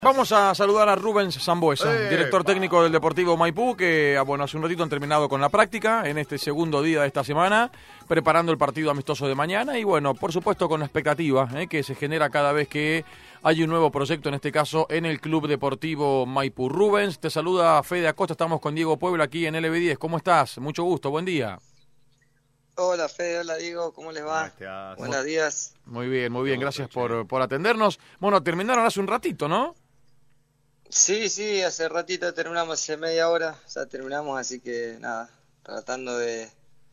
Vamos a saludar a Rubens Sambuesa, director técnico del Deportivo Maipú, que hace un ratito han terminado con la práctica en este segundo día de esta semana, preparando el partido amistoso de mañana y por supuesto con la expectativa que se genera cada vez que hay un nuevo proyecto, en este caso en el Club Deportivo Maipú. Rubens, te saluda Fede Acosta, estamos con Diego Puebla aquí en LB10. ¿Cómo estás? Mucho gusto, buen día. Hola Fede, hola Diego, ¿cómo les va? Buenos días. Muy bien, gracias por atendernos. Bueno, terminaron hace un ratito, ¿no? Sí, hace ratito terminamos, hace media hora, ya terminamos, así que nada, tratando de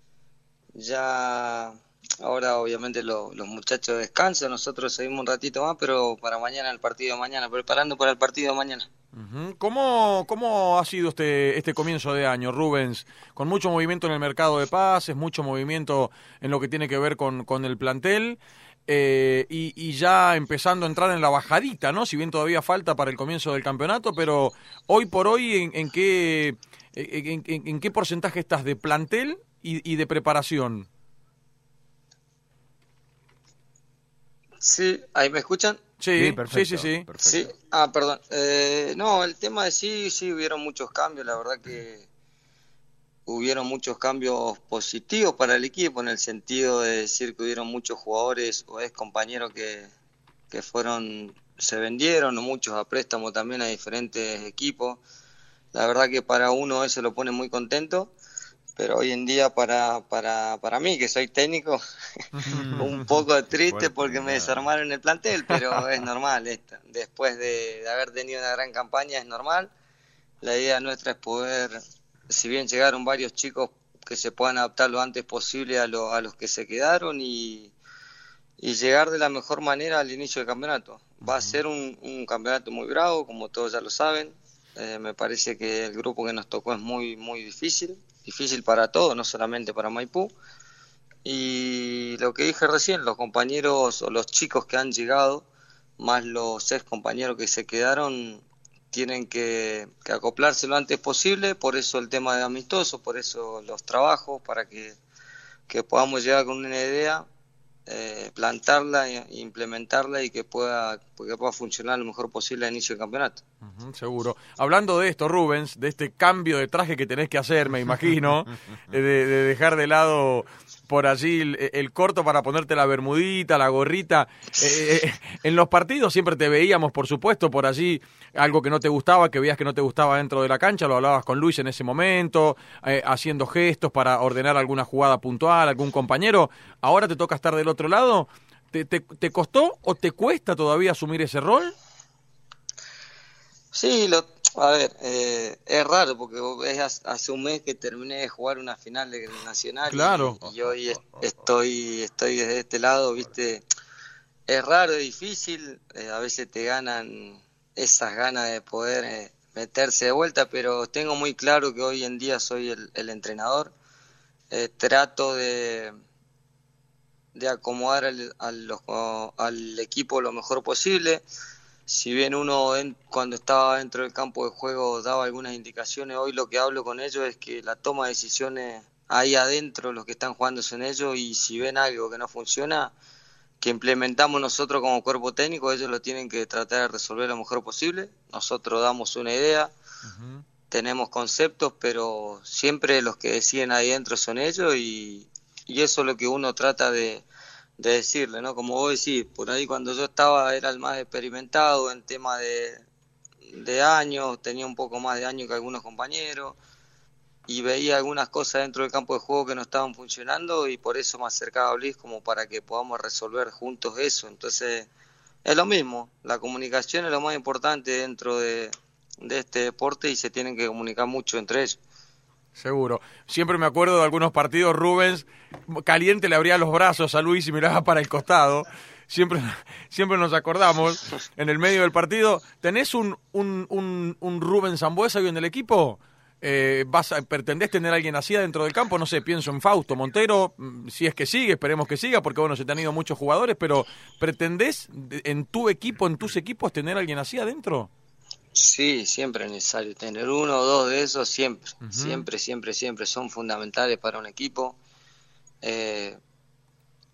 ya, ahora obviamente los muchachos descansan, nosotros seguimos un ratito más, pero para mañana el partido de mañana, preparando para el partido de mañana. ¿Cómo ha sido este comienzo de año, Rubens? Con mucho movimiento en el mercado de pases, mucho movimiento en lo que tiene que ver con el plantel. Y ya empezando a entrar en la bajadita, ¿no? Si bien todavía falta para el comienzo del campeonato, pero hoy por hoy, ¿en qué porcentaje estás de plantel y de preparación? Sí, ¿ahí me escuchan? Sí, perfecto. Sí. Sí, perdón. No, el tema de sí hubieron muchos cambios, la verdad que hubieron muchos cambios positivos para el equipo, en el sentido de decir que hubieron muchos jugadores o ex compañeros que se vendieron, o muchos a préstamo también a diferentes equipos. La verdad que para uno eso lo pone muy contento, pero hoy en día para mí, que soy técnico, un poco triste porque me desarmaron el plantel, pero es normal esto. Después de haber tenido una gran campaña es normal. La idea nuestra es poder, si bien llegaron varios chicos, que se puedan adaptar lo antes posible a los que se quedaron y llegar de la mejor manera al inicio del campeonato. Va a ser un campeonato muy bravo, como todos ya lo saben. Me parece que el grupo que nos tocó es muy difícil para todos, no solamente para Maipú. Y lo que dije recién, los compañeros o los chicos que han llegado, más los ex compañeros que se quedaron, tienen que acoplarse lo antes posible, por eso el tema de amistoso, por eso los trabajos, para que podamos llegar con una idea, plantarla e implementarla y que pueda funcionar lo mejor posible al inicio del campeonato. Seguro. Hablando de esto, Rubens, de este cambio de traje que tenés que hacer, me imagino, de dejar de lado por allí el corto para ponerte la bermudita, la gorrita. En los partidos siempre te veíamos, por supuesto, por allí algo que no te gustaba, que veías que no te gustaba dentro de la cancha, lo hablabas con Luis en ese momento, haciendo gestos para ordenar alguna jugada puntual, algún compañero. Ahora te toca estar del otro lado. ¿Te costó o te cuesta todavía asumir ese rol? Sí, es raro porque hace un mes que terminé de jugar una final de Nacional. Claro. Y hoy estoy desde este lado, ¿viste? Es raro, es difícil, a veces te ganan esas ganas de poder meterse de vuelta, pero tengo muy claro que hoy en día soy el entrenador. Trato de acomodar al equipo lo mejor posible. Si bien uno cuando estaba dentro del campo de juego daba algunas indicaciones, hoy lo que hablo con ellos es que la toma de decisiones ahí adentro, los que están jugándose en ellos, y si ven algo que no funciona, que implementamos nosotros como cuerpo técnico, ellos lo tienen que tratar de resolver lo mejor posible. Nosotros damos una idea, tenemos conceptos, pero siempre los que deciden ahí adentro son ellos, y eso es lo que uno trata de decirle, ¿no? Como vos decís, por ahí cuando yo estaba era el más experimentado en tema de años, tenía un poco más de años que algunos compañeros, y veía algunas cosas dentro del campo de juego que no estaban funcionando, y por eso me acercaba a Luis como para que podamos resolver juntos eso. Entonces es lo mismo, la comunicación es lo más importante dentro de este deporte y se tienen que comunicar mucho entre ellos. Seguro. Siempre me acuerdo de algunos partidos, Rubens, caliente le abría los brazos a Luis y miraba para el costado. Siempre nos acordamos, en el medio del partido. ¿Tenés un Rubens Sambuesa hoy en el equipo? ¿Pretendés tener a alguien así dentro del campo? No sé, pienso en Fausto Montero, si es que sigue, esperemos que siga, porque se te han ido muchos jugadores, pero ¿pretendés en tu equipo, en tus equipos, tener a alguien así adentro? Sí, siempre es necesario tener uno o dos de esos, siempre, siempre son fundamentales para un equipo.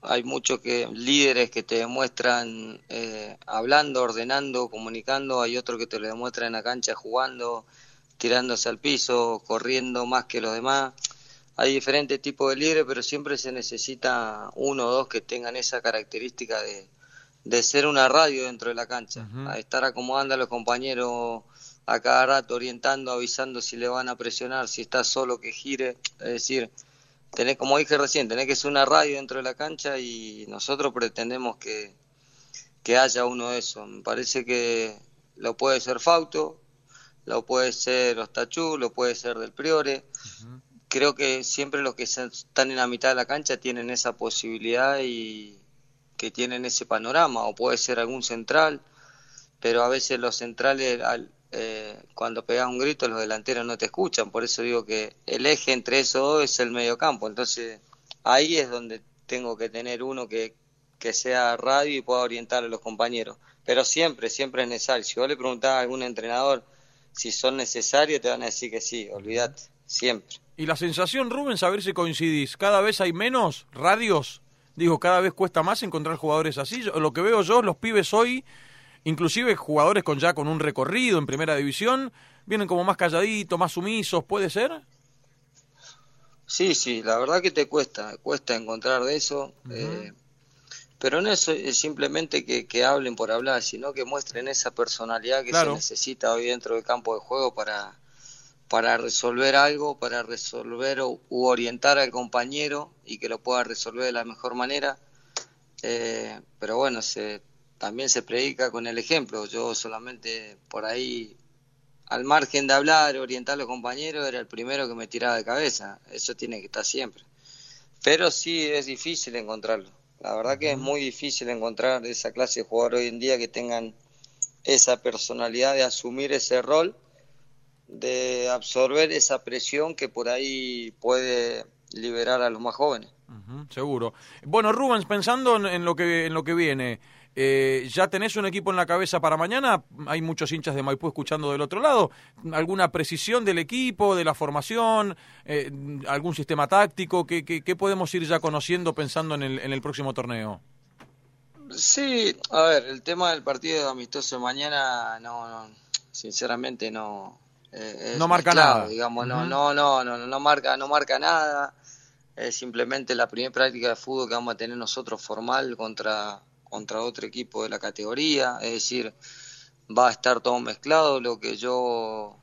hay muchos líderes que te demuestran hablando, ordenando, comunicando, hay otros que te lo demuestran en la cancha jugando, tirándose al piso, corriendo más que los demás. Hay diferentes tipos de líderes, pero siempre se necesita uno o dos que tengan esa característica de ser una radio dentro de la cancha, a estar acomodando a los compañeros a cada rato, orientando, avisando si le van a presionar, si está solo que gire, es decir, tenés, como dije recién, tenés que ser una radio dentro de la cancha y nosotros pretendemos que haya uno de esos. Me parece que lo puede ser Fausto, lo puede ser Ostachú, lo puede ser Del Priore. Creo que siempre los que están en la mitad de la cancha tienen esa posibilidad y que tienen ese panorama, o puede ser algún central, pero a veces los centrales cuando pegas un grito los delanteros no te escuchan, por eso digo que el eje entre esos dos es el mediocampo, entonces ahí es donde tengo que tener uno que sea radio y pueda orientar a los compañeros, pero siempre es necesario. Si vos le preguntás a algún entrenador si son necesarios, te van a decir que sí, olvídate, siempre. Y la sensación, Rubén, a ver si coincidís, cada vez hay menos radios, digo, cada vez cuesta más encontrar jugadores así. Lo que veo yo, los pibes hoy, inclusive jugadores con un recorrido en primera división, vienen como más calladitos, más sumisos, ¿puede ser? Sí, la verdad que te cuesta encontrar de eso, pero no es simplemente que hablen por hablar, sino que muestren esa personalidad que se necesita hoy dentro del campo de juego para resolver algo, para resolver u orientar al compañero y que lo pueda resolver de la mejor manera, pero bueno, también se predica con el ejemplo. Yo solamente por ahí, al margen de hablar, orientar a los compañeros, era el primero que me tiraba de cabeza. Eso tiene que estar siempre. Pero sí es difícil encontrarlo. La verdad que es muy difícil encontrar esa clase de jugador hoy en día que tengan esa personalidad de asumir ese rol, de absorber esa presión que por ahí puede liberar a los más jóvenes. Seguro. Bueno, Rubens, pensando en lo que viene, ¿ya tenés un equipo en la cabeza para mañana? Hay muchos hinchas de Maipú escuchando del otro lado. ¿Alguna precisión del equipo, de la formación, algún sistema táctico? ¿Qué podemos ir ya conociendo pensando en el próximo torneo? Sí, a ver, el tema del partido amistoso de mañana, sinceramente no. No marca nada, digamos, no marca nada. Es simplemente la primera práctica de fútbol que vamos a tener nosotros formal contra otro equipo de la categoría, es decir, va a estar todo mezclado. Lo que yo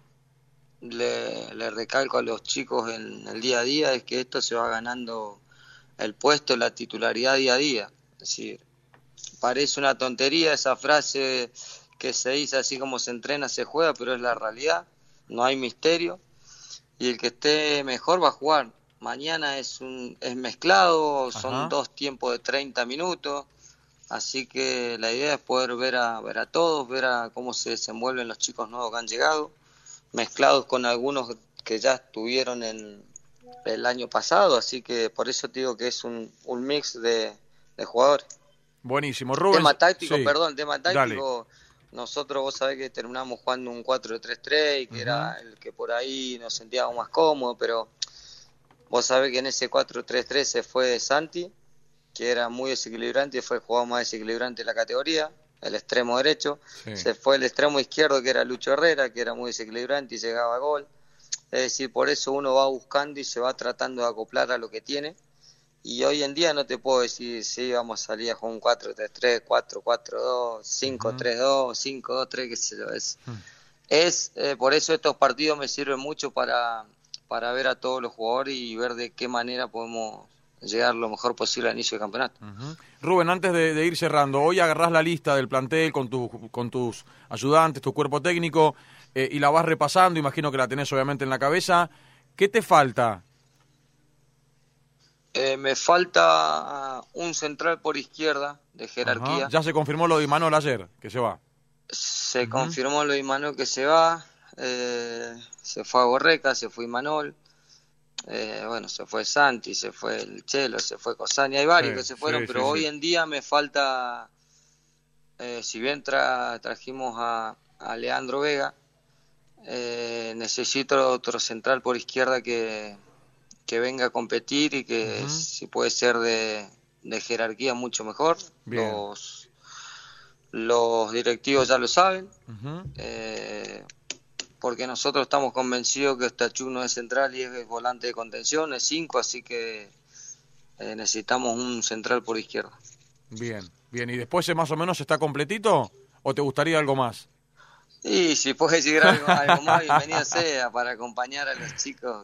le recalco a los chicos en el día a día es que esto se va ganando el puesto, la titularidad día a día. Es decir, parece una tontería esa frase que se dice así como se entrena, se juega, pero es la realidad, no hay misterio, y el que esté mejor va a jugar. Mañana es mezclado, son 2 tiempos de 30 minutos, así que la idea es poder ver a todos, ver a cómo se desenvuelven los chicos nuevos que han llegado, mezclados con algunos que ya estuvieron el año pasado, así que por eso te digo que es un mix de jugadores. Buenísimo, Rubén. Tema táctico. Dale. Nosotros, vos sabés que terminamos jugando un 4-3-3 y que era el que por ahí nos sentíamos más cómodos, pero vos sabés que en ese 4-3-3 se fue Santi, que era muy desequilibrante, fue el jugador más desequilibrante de la categoría, el extremo derecho. Se fue el extremo izquierdo, que era Lucho Herrera, que era muy desequilibrante y llegaba a gol. Es decir, por eso uno va buscando y se va tratando de acoplar a lo que tiene. Y hoy en día no te puedo decir si vamos a salir a jugar un 4-3-3, 4-4-2, 5-3-2, 5-2-3, qué sé yo. Por eso estos partidos me sirven mucho para ver a todos los jugadores y ver de qué manera podemos llegar lo mejor posible al inicio del campeonato. Rubén, antes de ir cerrando, hoy agarrás la lista del plantel con tus ayudantes, tu cuerpo técnico, y la vas repasando, imagino que la tenés obviamente en la cabeza. ¿Qué te falta? Me falta un central por izquierda de jerarquía. Ya se confirmó lo de Imanol ayer, que se va. Se confirmó lo de Imanol que se va. Se fue a Borreca, se fue Imanol. Se fue Santi, se fue el Chelo, se fue Cosani. Hay varios que se fueron, pero hoy en día me falta, si bien trajimos a Leandro Vega, necesito otro central por izquierda que venga a competir y que si puede ser de de jerarquía mucho mejor. Bien. Los directivos ya lo saben, Uh-huh. porque nosotros estamos convencidos que Ostachuk no es central y es volante de contención, es 5, así que necesitamos un central por izquierda. Bien, bien. ¿Y después más o menos está completito o te gustaría algo más? Y si puede llegar algo más, bienvenido sea, para acompañar a los chicos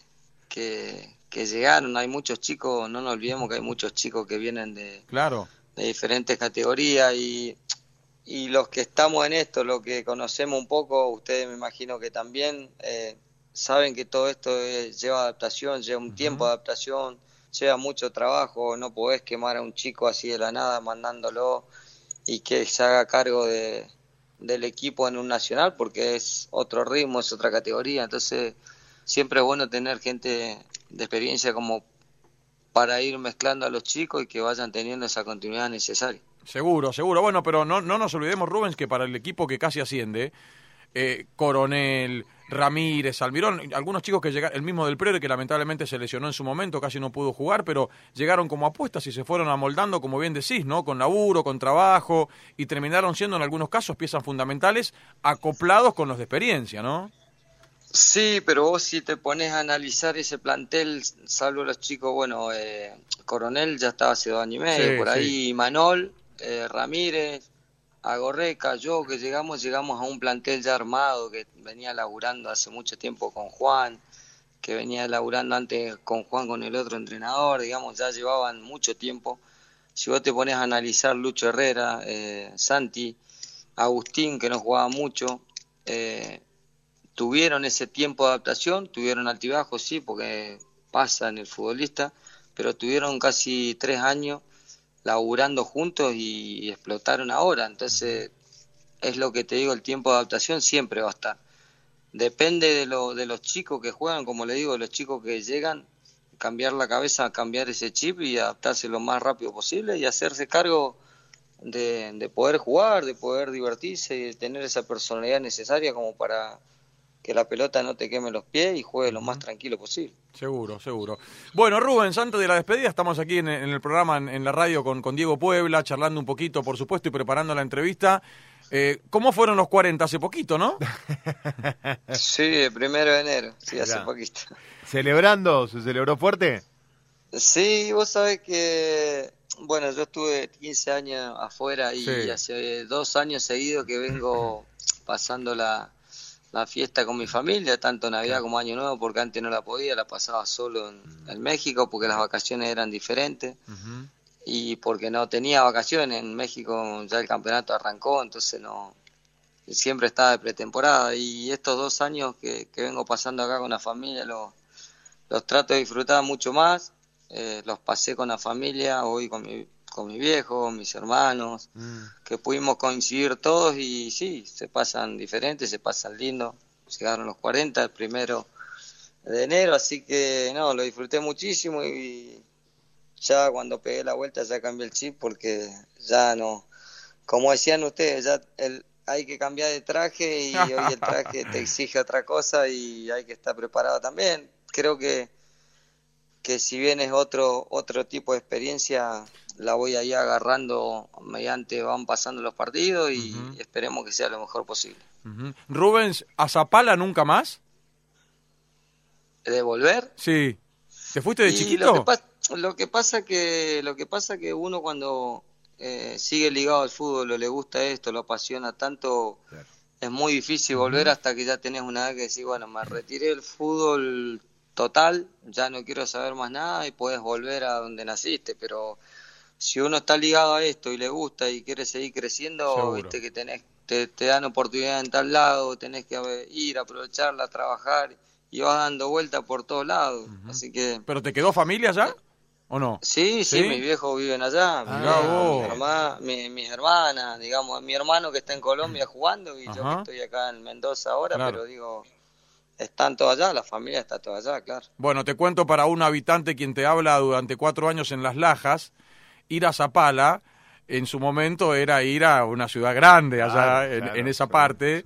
que llegaron. Hay muchos chicos, no nos olvidemos que hay muchos chicos que vienen Claro. de diferentes categorías y los que estamos en esto, los que conocemos un poco, ustedes me imagino que también saben que todo esto lleva adaptación, lleva un tiempo de adaptación, lleva mucho trabajo, no podés quemar a un chico así de la nada mandándolo y que se haga cargo del equipo en un nacional, porque es otro ritmo, es otra categoría, entonces siempre es bueno tener gente de experiencia como para ir mezclando a los chicos y que vayan teniendo esa continuidad necesaria. Seguro, seguro. Bueno, pero no nos olvidemos, Rubens, que para el equipo que casi asciende, Coronel, Ramírez, Almirón, algunos chicos que llegaron, el mismo Del Priore que lamentablemente se lesionó en su momento, casi no pudo jugar, pero llegaron como apuestas y se fueron amoldando, como bien decís, ¿no? Con laburo, con trabajo, y terminaron siendo en algunos casos piezas fundamentales acoplados con los de experiencia, ¿no? Sí, pero vos si te pones a analizar ese plantel, salvo los chicos, bueno, Coronel ya estaba hace 2 años y medio, Sí, por ahí sí. Manol, Ramírez, Agorreca, yo que llegamos a un plantel ya armado, que venía laburando hace mucho tiempo con Juan, que venía laburando antes con Juan con el otro entrenador, digamos, ya llevaban mucho tiempo. Si vos te pones a analizar Lucho Herrera, Santi, Agustín, que no jugaba mucho, tuvieron ese tiempo de adaptación, tuvieron altibajos, sí, porque pasa en el futbolista, pero tuvieron casi 3 años laburando juntos y explotaron ahora. Entonces, es lo que te digo, el tiempo de adaptación siempre va a estar. Depende de los chicos que juegan, como le digo, de los chicos que llegan, cambiar la cabeza, cambiar ese chip y adaptarse lo más rápido posible y hacerse cargo de poder jugar, de poder divertirse y de tener esa personalidad necesaria como para que la pelota no te queme los pies y juegue lo más tranquilo posible. Seguro, seguro. Bueno, Rubens, antes de la despedida, estamos aquí en el programa, en la radio con Diego Puebla, charlando un poquito, por supuesto, y preparando la entrevista. ¿Cómo fueron los 40? Hace poquito, ¿no? Sí, el 1 de enero, sí, hace Mirá. poquito. ¿Celebrando? ¿Se celebró fuerte? Sí, vos sabés que, bueno, yo estuve 15 años afuera y Sí. hace 2 años seguidos que vengo pasando la fiesta con mi familia, tanto Navidad como Año Nuevo, porque antes no la podía, la pasaba solo en México, porque las vacaciones eran diferentes, Uh-huh. y porque no tenía vacaciones, en México ya el campeonato arrancó, entonces no siempre estaba de pretemporada, y estos 2 años que vengo pasando acá con la familia, los trato de disfrutar mucho más, los pasé con la familia, hoy con mi viejo, mis hermanos, que pudimos coincidir todos y sí, se pasan diferentes, se pasan lindos. Llegaron los 40, el 1 de enero, así que no, lo disfruté muchísimo y ya cuando pegué la vuelta ya cambié el chip porque ya no, como decían ustedes, ya hay que cambiar de traje y hoy el traje te exige otra cosa y hay que estar preparado también. Creo que si bien es otro tipo de experiencia, la voy ahí agarrando mediante van pasando los partidos y esperemos que sea lo mejor posible. Uh-huh. Rubens, ¿a Zapala nunca más? ¿De volver? Sí. ¿Te fuiste de Y chiquito? lo que pasa que uno cuando sigue ligado al fútbol o le gusta esto, lo apasiona tanto, Claro. es muy difícil volver hasta que ya tenés una edad que decís, bueno, me retiré del fútbol total, ya no quiero saber más nada y puedes volver a donde naciste, pero si uno está ligado a esto y le gusta y quiere seguir creciendo, Seguro. viste que te dan oportunidad en tal lado, tenés que ir, aprovecharla, trabajar y vas dando vueltas por todos lados, así que ¿Pero te quedó familia ya? ¿O no? sí, ¿Sí? mis viejos viven allá, Mirá vos. mis hermanas, digamos, mi hermano que está en Colombia jugando y yo Ajá. que estoy acá en Mendoza ahora, Claro. pero digo, están todos allá, la familia está toda allá, claro. Bueno, te cuento para un habitante quien te habla durante 4 años en Las Lajas, ir a Zapala en su momento era ir a una ciudad grande allá Claro, en claro, esa seguro, parte. seguro.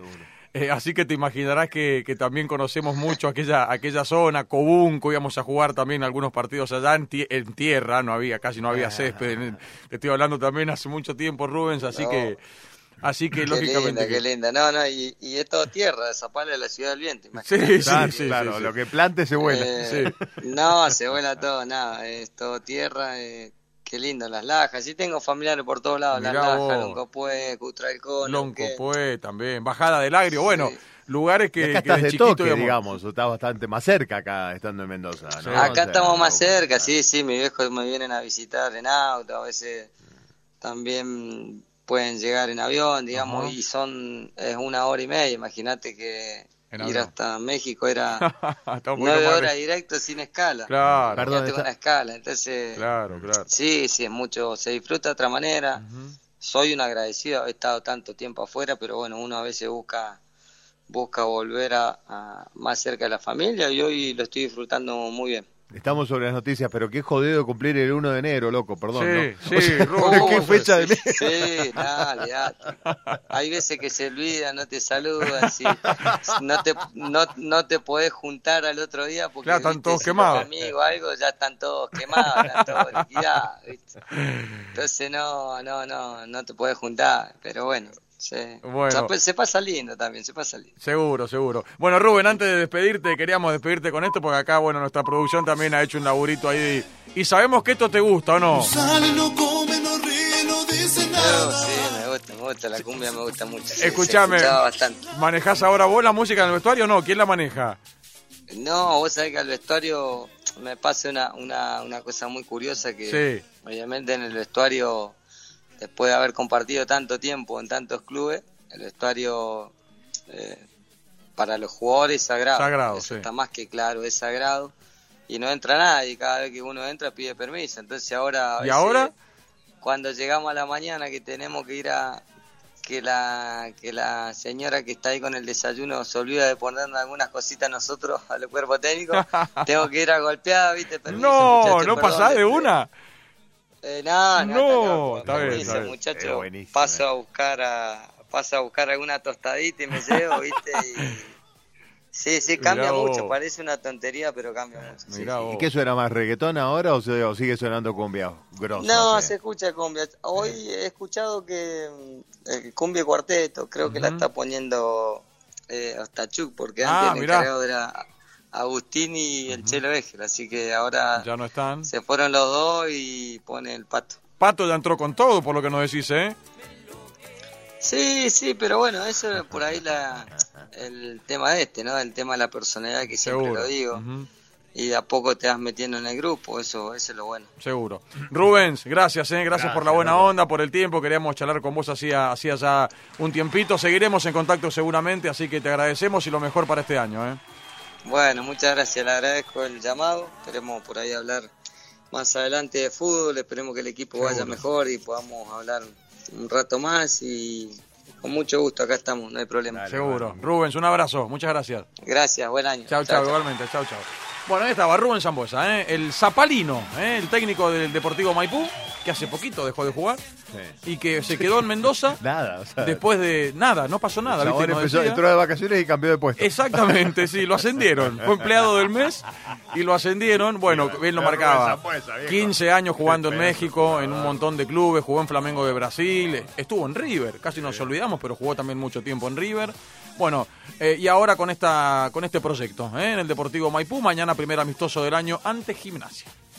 Así que te imaginarás que también conocemos mucho aquella zona, Cobunco, íbamos a jugar también algunos partidos allá en tierra, casi no había césped. Te estoy hablando también hace mucho tiempo, Rubens, así que lógicamente... Qué linda. No, y es todo tierra, Zapala es la ciudad del viento. Sí, claro, lo que plante se vuela. No, se vuela todo, nada, es todo tierra, qué lindo, Las Lajas. Sí tengo familiares por todos lados, Mirá Las Lajas, vos. Loncopué, Cutralcón. Loncopué también, Bajada del Agrio, bueno, Sí. lugares Y que acá estás de de chiquito toque, digamos, estás bastante más cerca acá, estando en Mendoza, ¿no? Sí. Acá O sea, estamos más cerca, sí, mis viejos me vienen a visitar en auto, a veces también pueden llegar en avión, digamos, Ajá. y es 1 hora y media, imagínate que En ir avión. hasta México era Está un poquito 9 más horas directo sin escala. Claro, Perdón, Imagínate con una escala, entonces claro. sí, es mucho, se disfruta de otra manera. Ujú. Soy un agradecido, he estado tanto tiempo afuera, pero bueno, uno a veces busca volver a más cerca de la familia y hoy lo estoy disfrutando muy bien. Estamos sobre las noticias, pero qué jodido cumplir el 1 de enero, loco, perdón, Sí, ¿no? sí, O sea, Rubén, ¿qué fecha de mes? Sí, nada, olvidate. Hay veces que se olvidan, no te saludan, sí. No te podés juntar al otro día porque Claro, están ¿viste? todos Si quemados. los amigos algo ya están todos quemados, están todos liquidados, ¿viste? Entonces no te podés juntar, pero bueno. Sí. Bueno. Se pasa lindo también, se pasa lindo. Seguro. Bueno, Rubén, antes de despedirte, queríamos despedirte con esto porque acá, bueno, nuestra producción también ha hecho un laburito ahí y sabemos que esto te gusta, ¿o no? Sale, no come, no ríe, no dice nada. Sí, me gusta, la cumbia me gusta mucho. Sí, Escuchame, se escuchaba bastante. ¿manejás ahora vos la música en el vestuario o no? ¿Quién la maneja? No, vos sabés que al vestuario me pasa una cosa muy curiosa que Sí. obviamente en el vestuario, después de haber compartido tanto tiempo en tantos clubes, el vestuario para los jugadores es sagrado. Sagrado, Eso sí. está más que claro, es sagrado. Y no entra nadie, cada vez que uno entra pide permiso. Entonces ahora... ¿Y ahora? Cuando llegamos a la mañana que tenemos que ir a... Que la señora que está ahí con el desayuno se olvida de ponernos algunas cositas a nosotros, al cuerpo técnico, tengo que ir a golpear, ¿viste? Permiso, No, muchacho, ¿no perdón, pasás de una? No, está bien, permiso, está bien. muchacho, Es buenísimo, paso a buscar alguna tostadita y me llevo, ¿viste? Sí, cambia Mirá mucho, vos. parece una tontería, pero cambia mucho. sí. Mirá vos. ¿Y qué suena más, reggaetón ahora o sigue sonando cumbia grosso? No, así? se escucha cumbia. Hoy he escuchado que cumbia cuarteto, creo que la está poniendo Ostachuk, porque antes el mirá. encargado era Agustín y el Chelo Ejel, así que ahora Ya no están. se fueron los dos y pone el Pato. Pato ya entró con todo, por lo que nos decís, ¿eh? Sí, pero bueno, eso es por ahí el tema ¿no? El tema de la personalidad que siempre Seguro. lo digo. Ujú. Y de a poco te vas metiendo en el grupo, eso es lo bueno. Seguro. Rubens, gracias, gracias por la buena Rubén. onda, por el tiempo. Queríamos charlar con vos hacía ya un tiempito. Seguiremos en contacto seguramente, así que te agradecemos y lo mejor para este año. Bueno, muchas gracias, le agradezco el llamado. Esperemos por ahí hablar más adelante de fútbol, esperemos que el equipo vaya mejor y podamos hablar un rato más y con mucho gusto, acá estamos, no hay problema. Dale. Seguro. Rubens, un abrazo, muchas gracias. Gracias, buen año. Chao, igualmente, chao. Bueno, ahí estaba Rubén Sambuesa, el zapalino, el técnico del Deportivo Maipú, que hace poquito dejó de jugar Sí. y que se quedó en Mendoza Nada, o sea, después de nada, no pasó nada. ¿viste? Chabón Nos decía. entró de vacaciones y cambió de puesto. Exactamente, sí, lo ascendieron. Fue empleado del mes y lo ascendieron. Bueno, bien lo Pero marcaba. Rubén Sambuesa, viejo. 15 años jugando en Qué pedazo México, de en un jugador. montón de clubes, jugó en Flamengo de Brasil, estuvo en River, casi nos olvidamos, pero jugó también mucho tiempo en River. Bueno, y ahora con este proyecto, en el Deportivo Maipú, mañana primer amistoso del año ante Gimnasia.